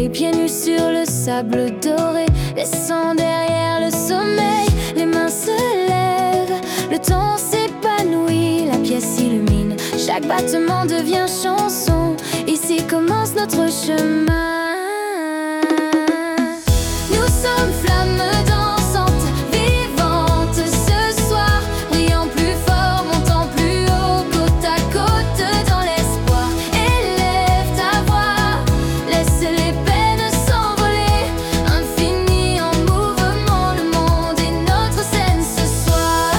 les pieds nus sur le sable doré, laissant derrière le sommeil. Les mains se lèvent, le temps s'épanouit, la pièce illumine, chaque battement devient chanson. Ici commence notre chemin. Nous sommes flammes dansantes, vivantes ce soir, brillant plus fort, montant plus haut, côte à côte dans l'espoir. Élève ta voix, laisse les peines s'envoler, infini en mouvement, le monde est notre scène ce soir.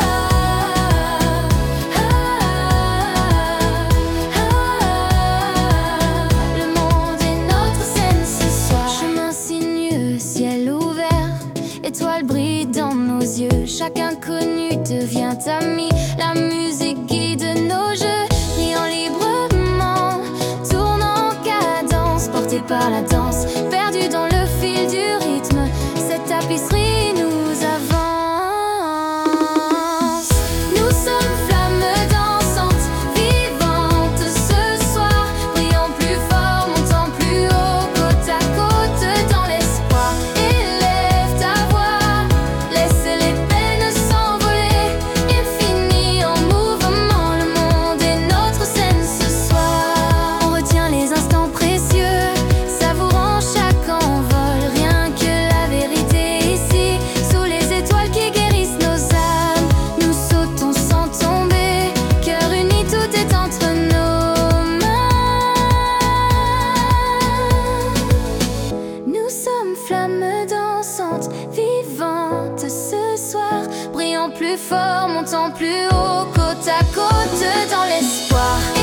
Le monde est notre scène ce soir. Chemin sinueux, ciel ouvert, étoiles brillent dans nos yeux, chaque inconnu devient ami, la musique guide nos jeux, riant librement, tournant en cadence, porté par la danse, perdu dans le fil du rythme, cette tapisserie nous avance. Nous sommes flammes dansantes, vivantes ce soir, brillant plus fort, montant plus haut, côte à côte dans l'espoir. Élève ta voix, laisse les peines s'envoler, infini en mouvement, le monde est notre scène ce soir. On retient les instants précieux, savourant chaque envol, rien que la vérité ici, sous les étoiles qui guérissent nos âmes. Nous sautons sans tomber, cœur uni, tout est entre nos mains. Nous sommes flammes dansantes, vivantes ce soir, brillant plus fort, montant plus haut, côte à côte dans l'espoir.